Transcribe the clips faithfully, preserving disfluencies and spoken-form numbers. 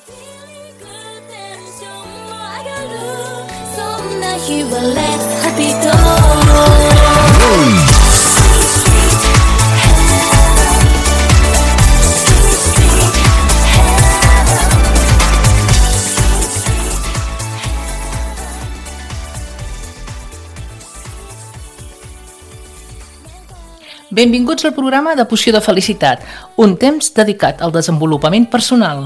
Benvinguts al programa de Poció de Felicitat, un temps dedicat al desenvolupament personal.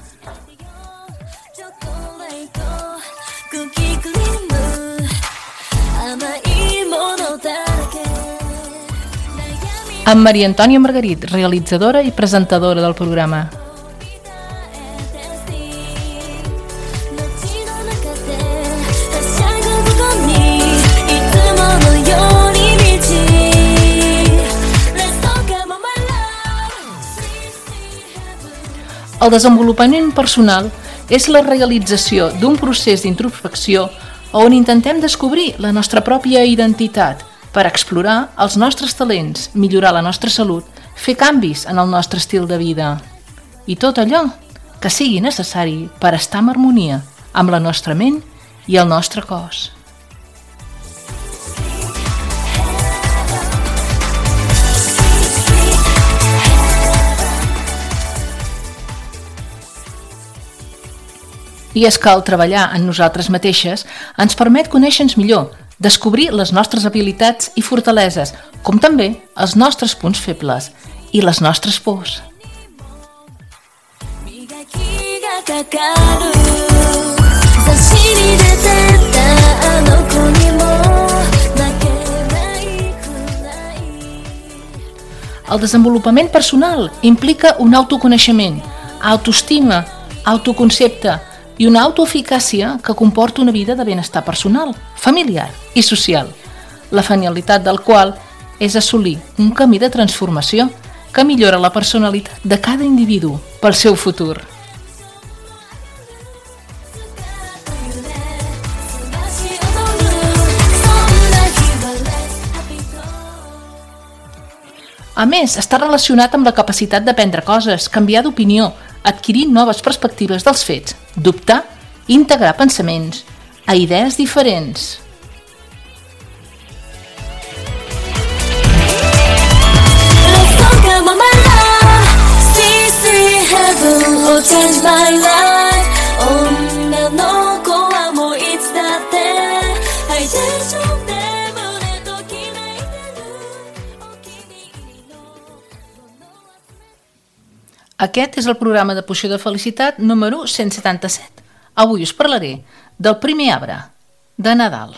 Amb Maria Antònia Margarit, realitzadora i presentadora del programa. El desenvolupament personal és la realització d'un procés d'introspecció on intentem descobrir la nostra pròpia identitat per explorar els nostres talents, millorar la nostra salut, fer canvis en el nostre estil de vida i tot allò que sigui necessari per estar en harmonia amb la nostra ment i el nostre cos. I és que el treballar en nosaltres mateixes ens permet conèixer-nos millor, descobrir les nostres habilitats i fortaleses, com també els nostres punts febles i les nostres pors. El desenvolupament personal implica un autoconeixement, autoestima, autoconcepte, i una autoeficàcia que comporta una vida de benestar personal, familiar i social, la finalitat del qual és assolir un camí de transformació que millora la personalitat de cada individu pel seu futur. A més, està relacionat amb la capacitat d'aprendre coses, canviar d'opinió, adquirir noves perspectives dels fets, dubtar i integrar pensaments a idees diferents. Aquest és el programa de Poció de Felicitat número cent setanta-set. Avui us parlaré del primer arbre, de Nadal.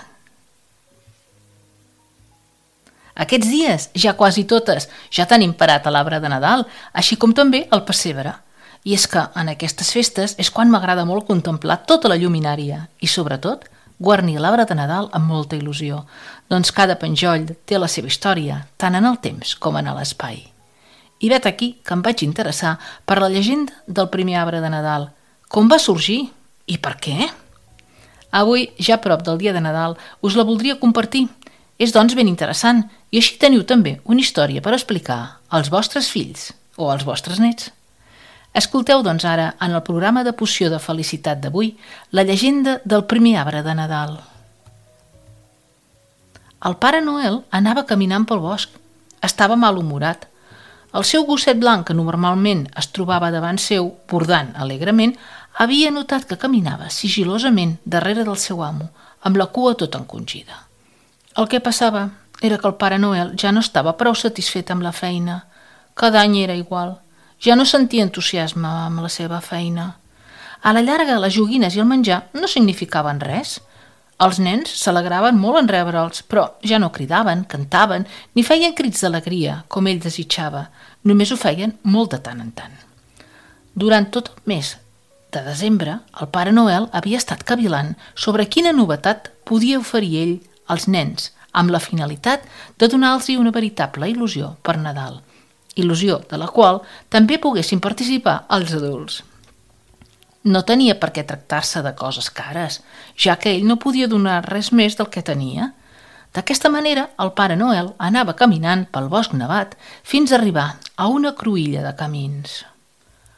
Aquests dies, ja quasi totes, ja tenim parat a l'arbre de Nadal, així com també el pessebre. I és que en aquestes festes és quan m'agrada molt contemplar tota la lluminària i, sobretot, guarnir l'arbre de Nadal amb molta il·lusió, doncs cada penjoll té la seva història, tant en el temps com en l'espai. I vet aquí que em vaig interessar per la llegenda del primer arbre de Nadal. Com va sorgir? I per què? Avui, ja a prop del dia de Nadal, us la voldria compartir. És doncs ben interessant i així teniu també una història per explicar als vostres fills o als vostres nets. Escolteu doncs ara, en el programa de Poció de Felicitat d'avui, la llegenda del primer arbre de Nadal. El Pare Noel anava caminant pel bosc. Estava malhumorat. El seu gosset blanc, que normalment es trobava davant seu, bordant alegrement, havia notat que caminava sigilosament darrere del seu amo, amb la cua tota encongida. El que passava era que el Pare Noel ja no estava prou satisfet amb la feina. Cada any era igual. Ja no sentia entusiasme amb la seva feina. A la llarga, les joguines i el menjar no significaven res. Els nens s'alegraven molt en rebre'ls, però ja no cridaven, cantaven, ni feien crits d'alegria, com ell desitjava. Només ho feien molt de tant en tant. Durant tot el mes de desembre, el Pare Noel havia estat cavilant sobre quina novetat podia oferir ell als nens, amb la finalitat de donar-los una veritable il·lusió per Nadal, il·lusió de la qual també poguessin participar els adults. No tenia per què tractar-se de coses cares, ja que ell no podia donar res més del que tenia. D'aquesta manera, el Pare Noel anava caminant pel bosc nevat fins a arribar a una cruïlla de camins.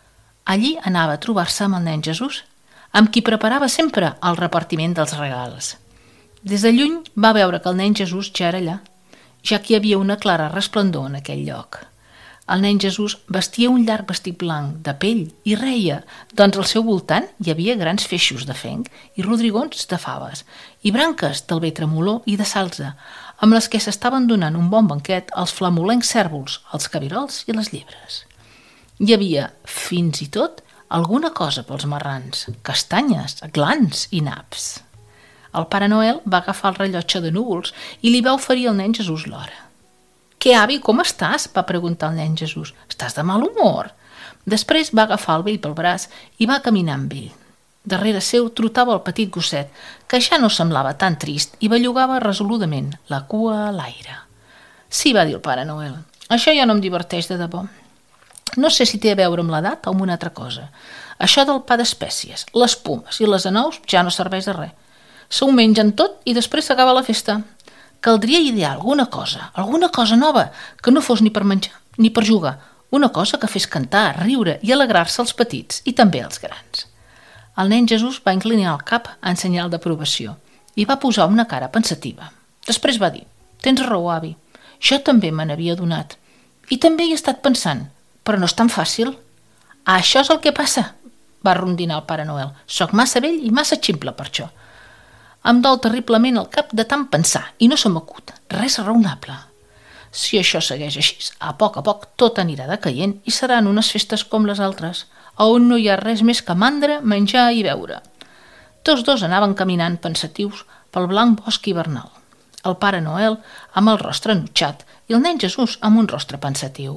Allí anava a trobar-se amb el nen Jesús, amb qui preparava sempre el repartiment dels regals. Des de lluny va veure que el nen Jesús ja era allà, ja que hi havia una clara resplendor en aquell lloc. El nen Jesús vestia un llarg vestit blanc de pell i reia, doncs al seu voltant hi havia grans feixos de fenc i rodrigons de faves i branques del bé tremolor i de salsa, amb les que s'estaven donant un bon banquet als flamolencs cèrvols, els cabirols i les llebres. Hi havia, fins i tot, alguna cosa pels marrans, castanyes, glans i naps. El Pare Noel va agafar el rellotge de núvols i li va oferir al nen Jesús l'hora. «Què, avi, com estàs?», va preguntar el nen Jesús. «Estàs de mal humor?» Després va agafar el vell pel braç i va caminar amb ell. Darrere seu trotava el petit gosset, que ja no semblava tan trist i bellugava resoludament la cua a l'aire. «Sí», va dir el Pare Noel, «això ja no em diverteix de debò. No sé si té a veure amb l'edat o amb una altra cosa. Això del pa d'espècies, les pomes i les anous ja no serveix de res. S'ho mengen tot i després s'acaba la festa. Caldria idear alguna cosa, alguna cosa nova, que no fos ni per menjar ni per jugar, una cosa que fes cantar, riure i alegrar-se als petits i també als grans». El nen Jesús va inclinar el cap en senyal d'aprovació i va posar una cara pensativa. Després va dir: «Tens raó, avi, jo també me n'havia adonat. I també hi he estat pensant, però no és tan fàcil». «Això és el que passa», va rondinar el Pare Noel. «Soc massa vell i massa ximple per això. Em dol terriblement el cap de tant pensar i no se m'acut res raonable. Si això segueix així, a poc a poc tot anirà decaient i seran unes festes com les altres, on no hi ha res més que mandra, menjar i beure». Tots dos anaven caminant pensatius pel blanc bosc hivernal. El Pare Noel amb el rostre enutjat i el nen Jesús amb un rostre pensatiu.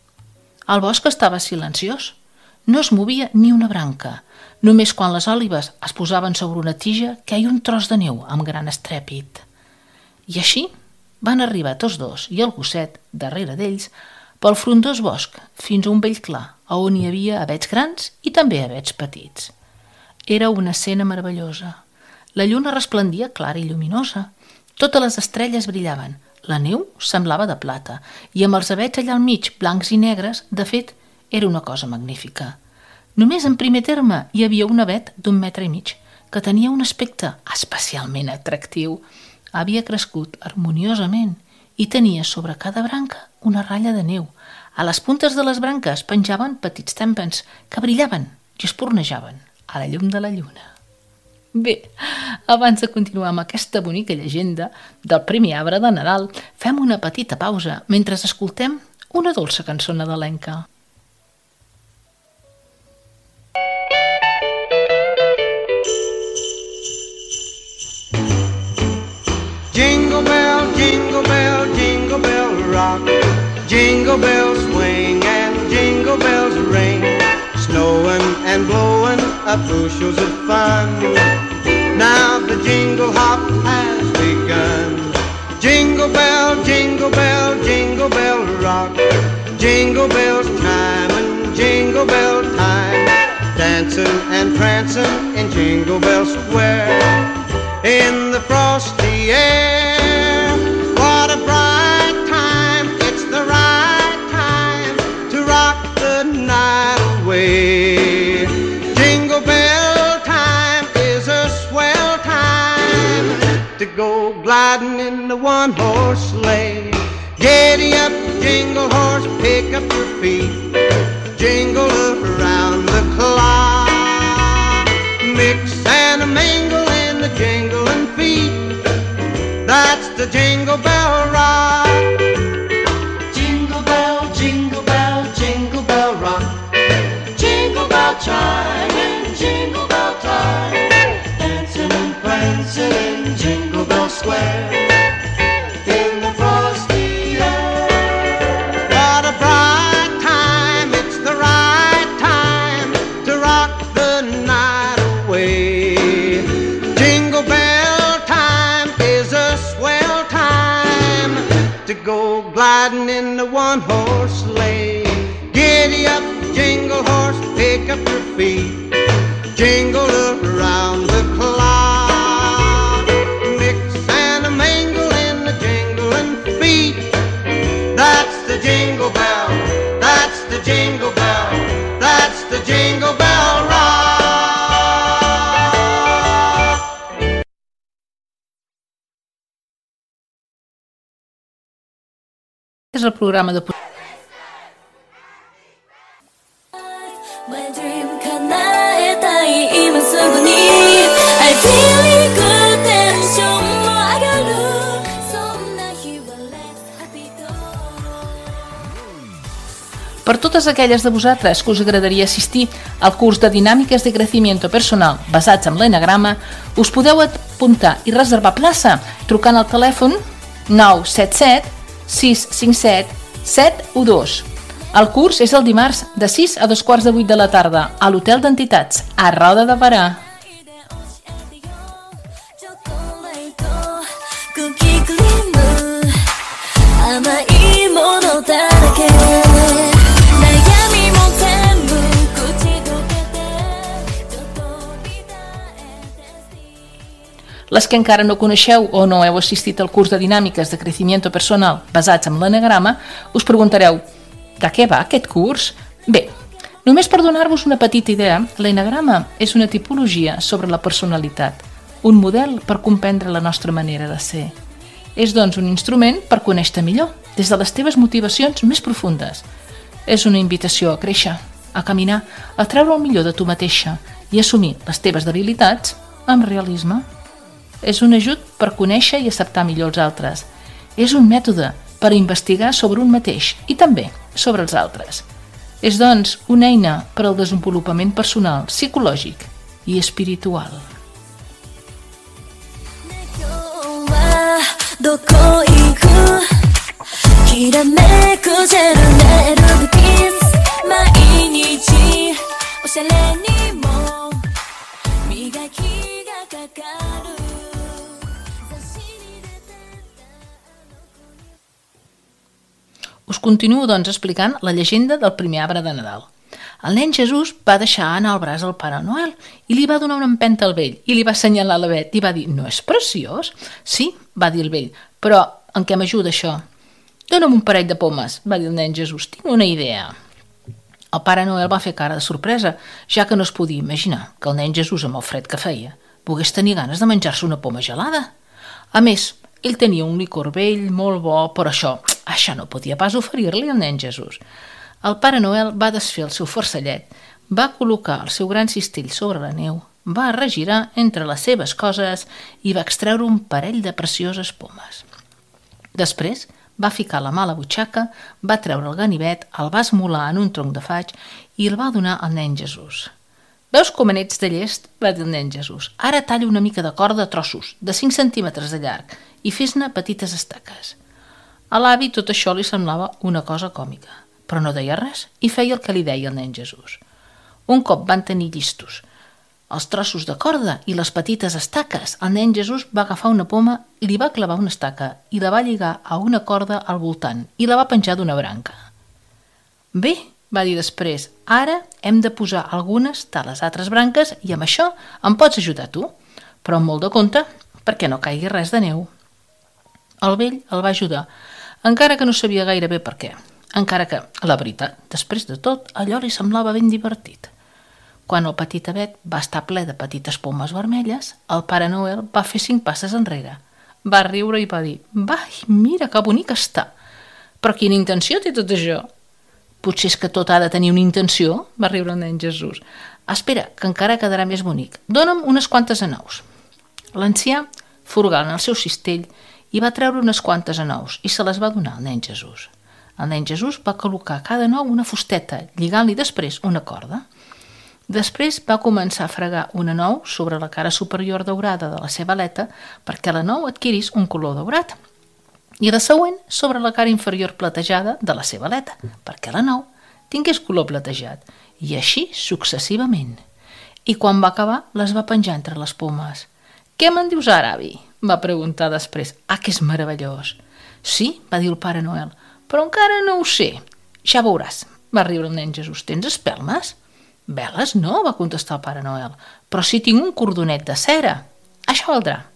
El bosc estava silenciós. No es movia ni una branca. Només quan les òlibes es posaven sobre una tija queia un tros de neu amb gran estrèpit. I així van arribar tots dos i el gosset, darrere d'ells, pel frondós bosc fins a un vell clar, on hi havia avets grans i també avets petits. Era una escena meravellosa. La lluna resplendia clara i lluminosa. Totes les estrelles brillaven. La neu semblava de plata i amb els avets allà al mig, blancs i negres, de fet, era una cosa magnífica. Només en primer terme hi havia un avet d'un metre i mig, que tenia un aspecte especialment atractiu. Havia crescut harmoniosament i tenia sobre cada branca una ratlla de neu. A les puntes de les branques penjaven petits tèmpans que brillaven i espurnejaven a la llum de la lluna. Bé, abans de continuar amb aquesta bonica llegenda del primer arbre de Nadal, fem una petita pausa mentre escoltem una dolça cançó nadalenca. Jingle bell, jingle bell, jingle bell rock. Jingle bells swing and jingle bells ring. Snowing and blowing up bushels of fun. Now the jingle hop has begun. Jingle bell, jingle bell, jingle bell rock. Jingle bells chime and jingle bell time. Dancing and prancing in Jingle Bell Square. In the frosty air, what a bright time. It's the right time to rock the night away. Jingle bell time is a swell time to go gliding in the one-horse sleigh. Giddy up, jingle horse, pick up your feet. Jingle around the clock. Mix and a mingle in the jingling feet. That's the Jingle Bell Rock. Jingle bell, jingle bell, jingle bell rock. Jingle bell chime and jingle bell time. Dancing and prancing in Jingle Bell Square. In the frosty air. What a bright time, it's the right time to rock the night away. Jingle bell time is a swell time to go gliding in the one-horse sleigh. Giddy up, jingle horse, pick up your feet. Jingle around the clock. Mix and a mingle in the jingling feet. That's the jingle bell, that's the jingle bell, that's the the Jingle Bell Rock. És el programa de My dream 叶えたい今すぐに I feel good テンションも上がるそんな日は Let's happy go. Per totes aquelles de vosaltres que us agradaria assistir al curs de Dinàmiques de Crecimiento Personal basats en l'enagrama, us podeu apuntar i reservar plaça trucant al telèfon nou set set sis cinc set set u dos. El curs és el dimarts de sis a dos quarts de vuit de la tarda a l'Hotel d'Entitats, a Roda de Barà. チョコレートクッキークリーム甘いものだらけ悩みも全部口どけてちょっと見たえテスティ Les que encara no coneixeu o no heu assistit al curs de Dinàmiques de Crecimiento Personal basats en l'enagrama, us preguntareu: de què va aquest curs? Bé, només per donar-vos una petita idea, l'enagrama és una tipologia sobre la personalitat, un model per comprendre la nostra manera de ser. És, doncs, un instrument per conèixer-te millor, des de les teves motivacions més profundes. És una invitació a créixer, a caminar, a treure el millor de tu mateixa i assumir les teves debilitats amb realisme. És un ajut per conèixer i acceptar millor els altres. És un mètode per investigar sobre un mateix i també sobre els altres. És, doncs, una eina per al desenvolupament personal, psicològic i espiritual. 今日はどこ行くきらめくジェルネイルでキス毎日おしゃれにも磨きがかかる雑誌に出てた Us continuo, doncs, explicant la llegenda del primer arbre de Nadal. El nen Jesús va deixar anar el braç al Pare Noel i li va donar una empenta al vell i li va assenyalar la Bet i va dir: no és preciós? Sí, va dir el vell, però en què m'ajuda això? Dóna'm un parell de pomes, va dir el nen Jesús, tinc una idea. El Pare Noel va fer cara de sorpresa, ja que no es podia imaginar que el nen Jesús, amb el fred que feia, pogués tenir ganes de menjar-se una poma gelada. A més, ell tenia un licor vell molt bo, però això, això no podia pas oferir-li al nen Jesús. El Pare Noel va desfer el seu farcellet, va col·locar el seu gran cistell sobre la neu, va regirar entre les seves coses i va extreure un parell de precioses pomes. Després va ficar la mà a la butxaca, va treure el ganivet, el va esmolar en un tronc de faig i el va donar al nen Jesús. Veus com en ets de llest? Va dir el nen Jesús. Ara talla una mica de corda a trossos, de cinc centímetres de llarg, i fes-ne petites estaques. A l'avi tot això li semblava una cosa còmica, però no deia res i feia el que li deia el nen Jesús. Un cop van tenir llistos els trossos de corda i les petites estaques, el nen Jesús va agafar una poma, li va clavar una estaca i la va lligar a una corda al voltant i la va penjar d'una branca. Bé, va dir després, ara hem de posar algunes de les altres branques i amb això em pots ajudar tu, però amb molt de compte perquè no caigui res de neu. El vell el va ajudar, encara que no sabia gaire bé per què, encara que, la veritat, després de tot, allò li semblava ben divertit. Quan el petit avet va estar ple de petites pomes vermelles, el Pare Noel va fer cinc passes enrere. Va riure i va dir: vai, mira que bonic està! Però quina intenció té tot això? Potser és que tot ha de tenir una intenció, va riure el nen Jesús. Espera, que encara quedarà més bonic. Dóna'm unes quantes anous. L'ancià furgà en el seu cistell i va treure unes quantes anous i se les va donar al nen Jesús. El nen Jesús va col·locar a cada nou una fusteta, lligant-li després una corda. Després va començar a fregar una nou sobre la cara superior daurada de la seva aleta perquè la nou adquirís un color daurat, i la següent sobre la cara inferior platejada de la seva aleta perquè la nou tingués color platejat, i així successivament. I quan va acabar, les va penjar entre les pomes. «Què me'n dius ara, avi?», va preguntar després. «Ah, que és meravellós!» «Sí», va dir el Pare Noel, «però encara no ho sé». «Ja veuràs», va riure el nen Jesús. «Tens espelmes?» «Veles no», va contestar el Pare Noel, «però sí tinc un cordonet de cera». «Això valdrà»,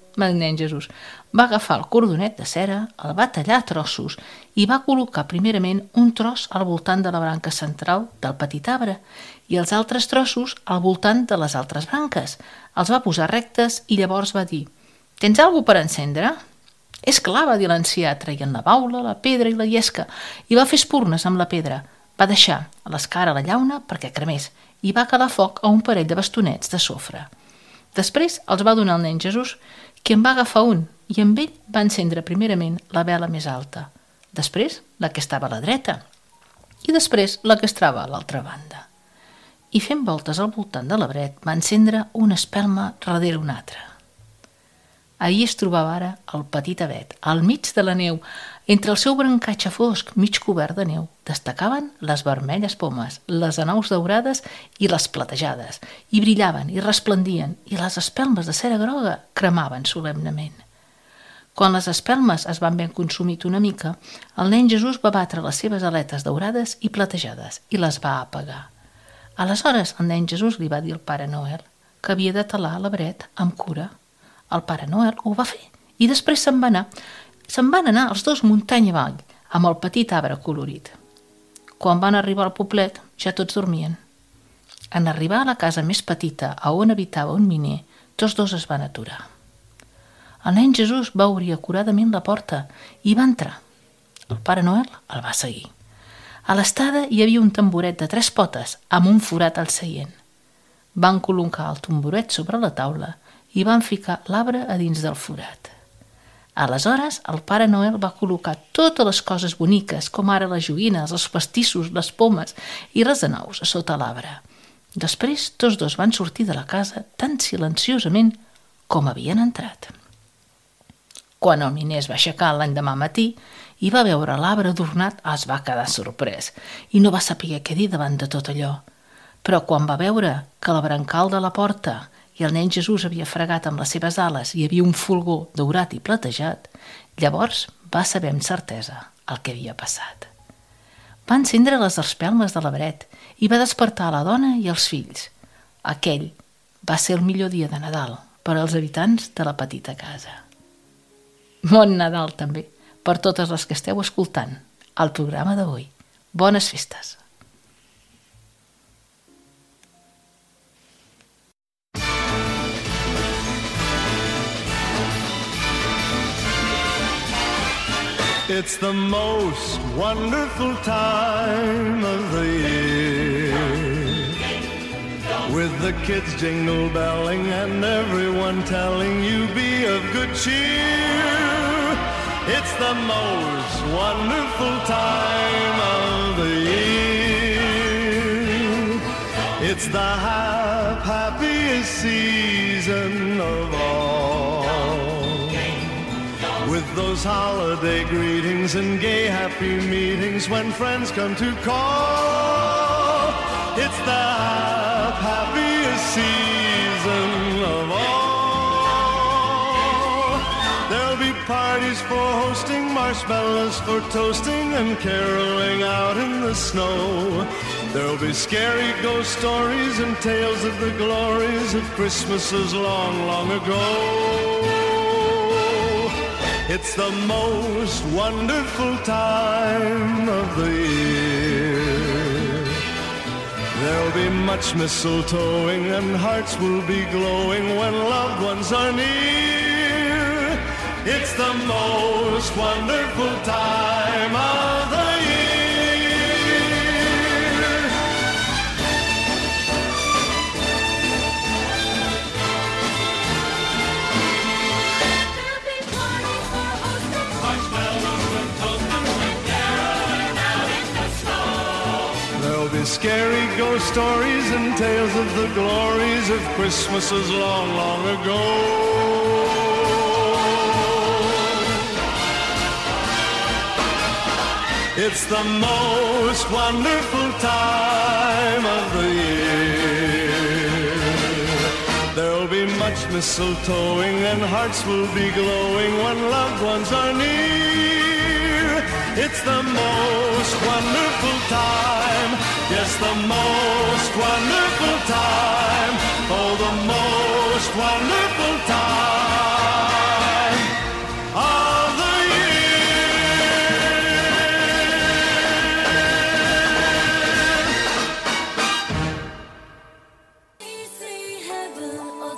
el nen Jesús va agafar el cordonet de cera, el va tallar a trossos i va col·locar primerament un tros al voltant de la branca central del petit arbre i els altres trossos al voltant de les altres branques. Els va posar rectes i llavors va dir: «Tens alguna per encendre?» «És clar», va dir l'ancià, traient la baula, la pedra i la llesca, i va fer espurnes amb la pedra. Va deixar a l'escara la llauna perquè cremés i va calar foc a un parell de bastonets de sofre. Després els va donar al nen Jesús, qui en va agafar un, i amb ell va encendre primerament la vela més alta, després la que estava a la dreta i després la que estava a l'altra banda. I fent voltes al voltant de l'arbret va encendre una espelma darrere una altra. Ahir es trobava ara el petit avet, al mig de la neu. Entre el seu brancatge fosc, mig cobert de neu, destacaven les vermelles pomes, les anaus daurades i les platejades, i brillaven i resplendien, i les espelmes de cera groga cremaven solemnement. Quan les espelmes es van ben consumit una mica, el nen Jesús va batre les seves aletes daurades i platejades i les va apagar. Aleshores el nen Jesús li va dir al Pare Noel que havia de talar l'arbret amb cura. El Pare Noel ho va fer i després se'n va anar. Se'n van anar els dos muntanya avall amb el petit arbre colorit. Quan van arribar al poblet ja tots dormien. En arribar a la casa més petita a on habitava un miner, tots dos es van aturar. El nen Jesús va obrir acuradament la porta i va entrar. El Pare Noel el va seguir. A l'estada hi havia un tamboret de tres potes amb un forat al seient. Van col·locar el tamboret sobre la taula i van ficar l'arbre a dins del forat. Aleshores, el Pare Noel va col·locar totes les coses boniques, com ara les joguines, els pastissos, les pomes i les anaus a sota l'arbre. Després, tots dos van sortir de la casa tan silenciosament com havien entrat. Quan el miner es va aixecar l'endemà matí i va veure l'arbre adornat, es va quedar sorprès i no va saber què dir davant de tot allò. Però quan va veure que la brancal de la porta i el nen Jesús havia fregat amb les seves ales i hi havia un fulgor daurat i platejat, llavors va saber amb certesa el que havia passat. Va encendre les espelmes de l'arbret i va despertar la dona i els fills. Aquell va ser el millor dia de Nadal per als habitants de la petita casa. Bon Nadal també per totes les que esteu escoltant el programa d'avui. Bones festes! It's the most wonderful time of the year, with the kids jingle belling and everyone telling you be of good cheer. It's the most wonderful time of the year. It's the hap- happiest season of all, with those holiday greetings and gay happy meetings when friends come to call. It's the happiest season of all. There'll be parties for hosting, marshmallows for toasting, and caroling out in the snow. There'll be scary ghost stories and tales of the glories of Christmases long, long ago. It's the most wonderful time of the year. There'll be much mistletoeing and hearts will be glowing when loved ones are near. It's the most wonderful time of the year. Scary ghost stories and tales of the glories of Christmases long, long ago. It's the most wonderful time of the year. There'll be much mistletoeing and hearts will be glowing when loved ones are near. It's the most wonderful time. Yes, the most wonderful time. Oh, the most wonderful time.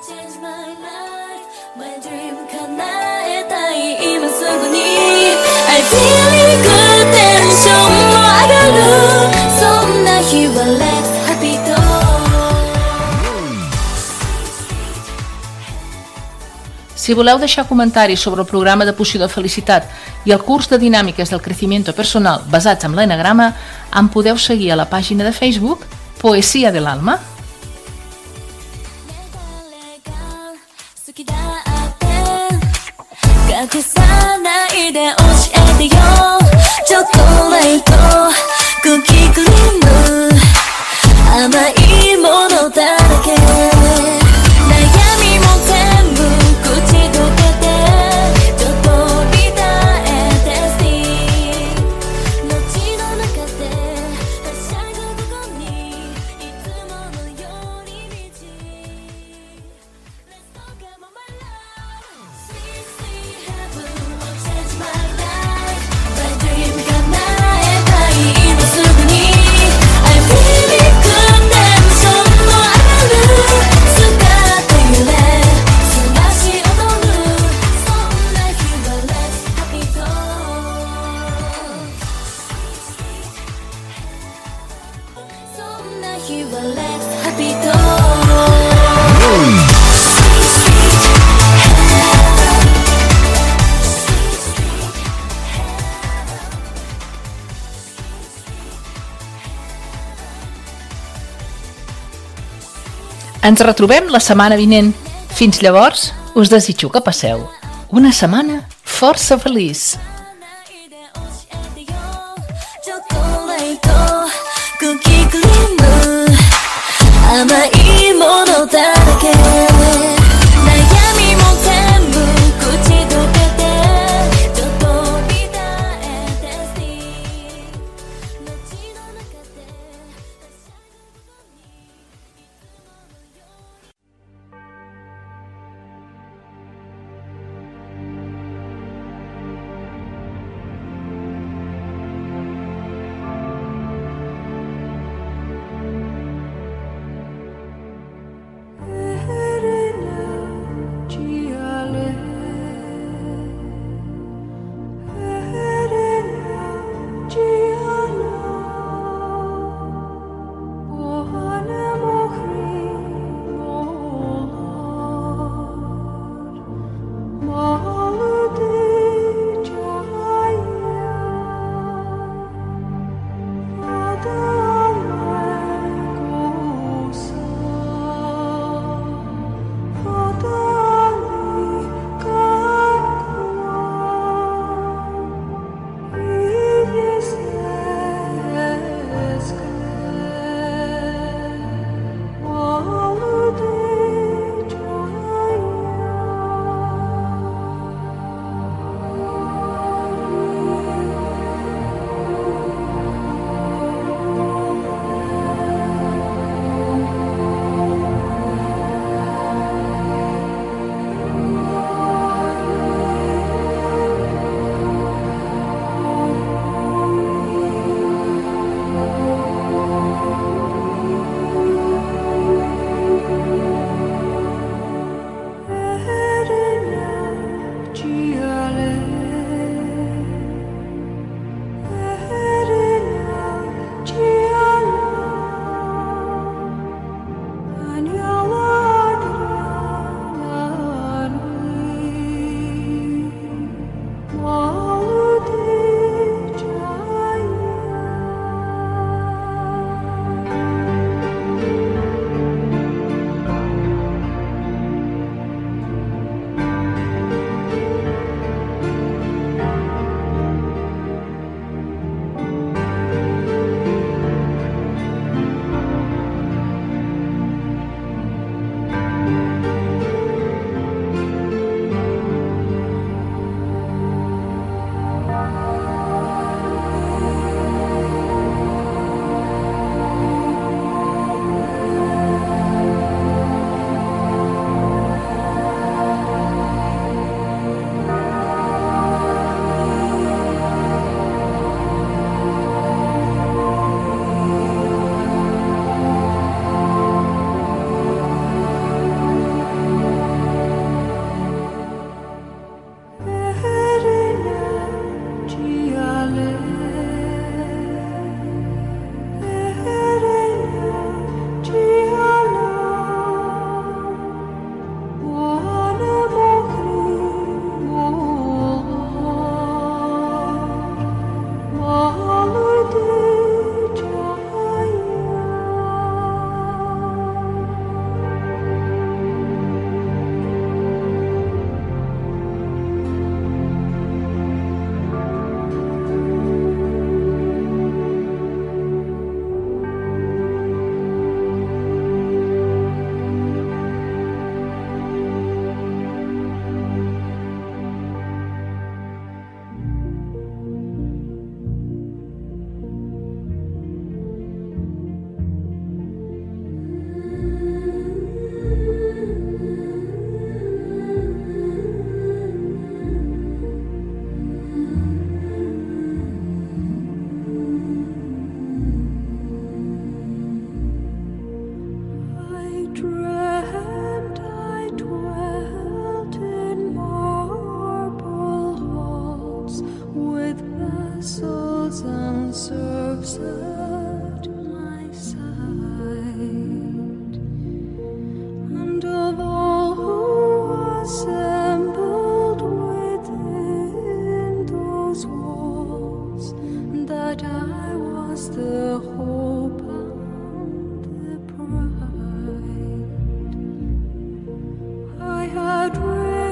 Change my life, my dream 叶えたい今すぐに I feel good テンションも上がるそんな日は Let's happy talk. Si voleu deixar comentaris sobre el programa de Poció de Felicitat i el curs de dinàmiques del crecimiento personal basats en l'enagrama, em podeu seguir a la pàgina de Facebook Poesia del Alma. Ens retrobem la setmana vinent. Fins llavors, us desitjo que passeu una setmana força feliç.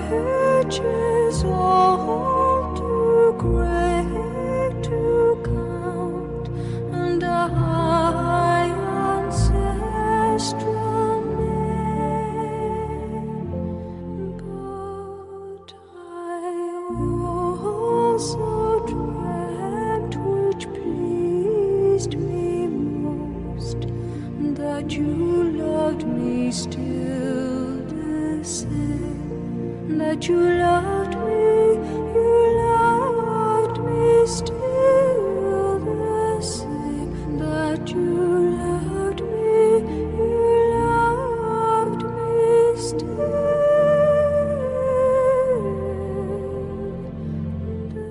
age is all too great to count, and a high ancestral name, but I also dreamt, which pleased me most, that you loved me still the same, that you loved me, you loved me still the same, that you loved me, you loved me still the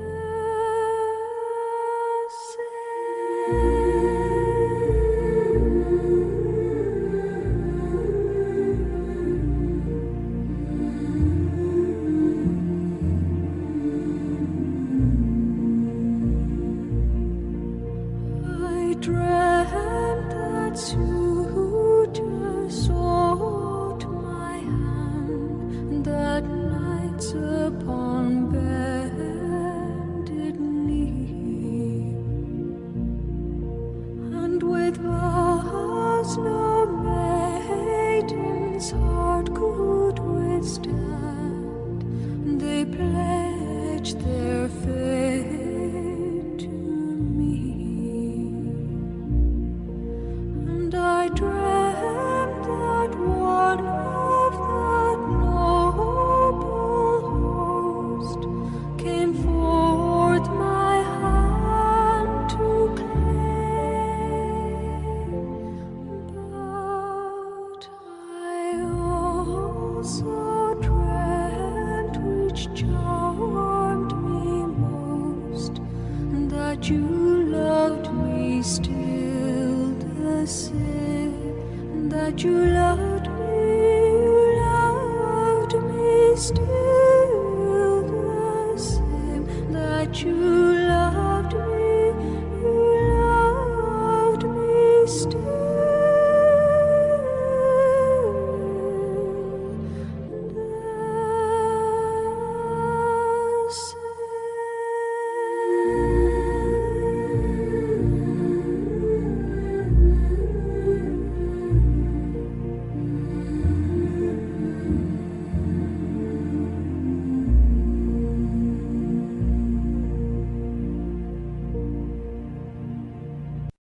I dreamt that suitor sought my hand, that nights upon bended knee, and with vows no maiden's heart could withstand, they pledged their fate to me. And I dreamt that one of that noble host came forth my hand to claim, but I also dreamt, which charmed me most, that you loved me still the same, that you loved me, you loved me still.